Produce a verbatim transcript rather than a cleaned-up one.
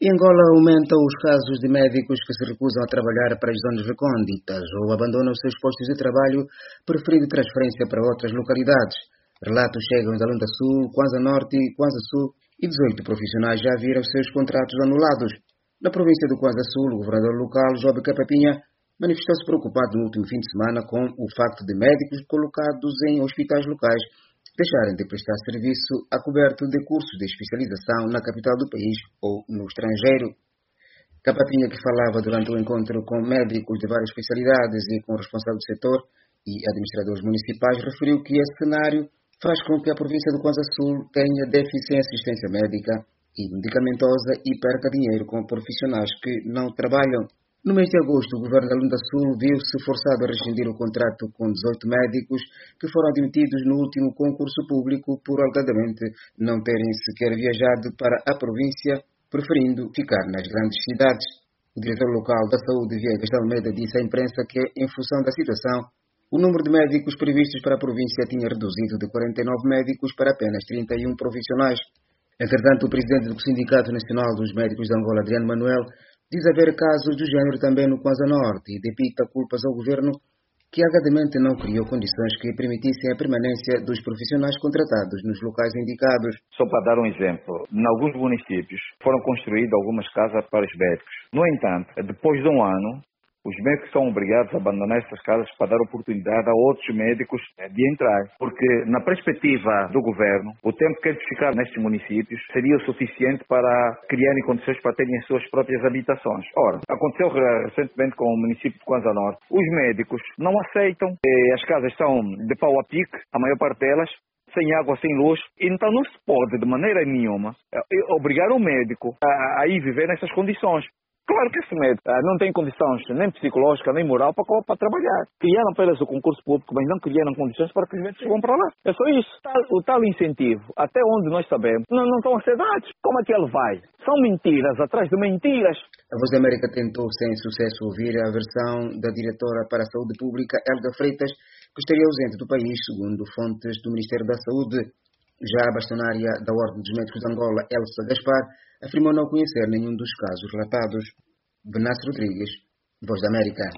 Em Angola aumentam os casos de médicos que se recusam a trabalhar para as zonas recônditas ou abandonam os seus postos de trabalho, preferindo transferência para outras localidades. Relatos chegam da Lunda Sul, Kwanza Norte, Kwanza Sul e dezoito profissionais já viram os seus contratos anulados. Na província do Kwanza Sul, o governador local, Job Capapinha, manifestou-se preocupado no último fim de semana com o facto de médicos colocados em hospitais locais deixarem de prestar serviço a coberto de cursos de especialização na capital do país ou no estrangeiro. Capapinha, que falava durante o encontro com médicos de várias especialidades e com responsáveis do setor e administradores municipais, referiu que esse cenário faz com que a província do Kwanza Sul tenha déficit em assistência médica e medicamentosa e perca dinheiro com profissionais que não trabalham. No mês de agosto, o governo da Lunda Sul viu-se forçado a rescindir o contrato com dezoito médicos que foram admitidos no último concurso público por alegadamente não terem sequer viajado para a província, preferindo ficar nas grandes cidades. O diretor local da saúde, Viegas de Almeida, disse à imprensa que, em função da situação, o número de médicos previstos para a província tinha reduzido de quarenta e nove médicos para apenas trinta e um profissionais. Entretanto, o presidente do Sindicato Nacional dos Médicos de Angola, Adriano Manuel, diz haver casos do género também no Kwanza Norte e depita culpas ao governo que alegadamente não criou condições que permitissem a permanência dos profissionais contratados nos locais indicados. Só para dar um exemplo, em alguns municípios foram construídas algumas casas para os médicos. No entanto, depois de um ano, os médicos são obrigados a abandonar essas casas para dar oportunidade a outros médicos de entrar. Porque, na perspectiva do governo, o tempo que eles ficaram nestes municípios seria o suficiente para criarem condições para terem as suas próprias habitações. Ora, aconteceu recentemente com o município de Kwanza Norte. Os médicos não aceitam, as casas são de pau a pique, a maior parte delas, sem água, sem luz. Então não se pode, de maneira nenhuma, obrigar o médico a, a ir viver nessas condições. Claro que esse médico ah, não tem condições nem psicológicas nem moral para, para trabalhar. Criaram apenas o concurso público, mas não criaram condições para que os médicos vão para lá. É só isso. O tal incentivo, até onde nós sabemos, não, não estão a ser dados. Como é que ele vai? São mentiras atrás de mentiras. A Voz da América tentou sem sucesso ouvir a versão da diretora para a Saúde Pública, Helga Freitas, que estaria ausente do país, segundo fontes do Ministério da Saúde. Já a bastonária da Ordem dos Médicos de Angola, Elsa Gaspar, afirmou não conhecer nenhum dos casos relatados. Benas Rodrigues, Voz da América.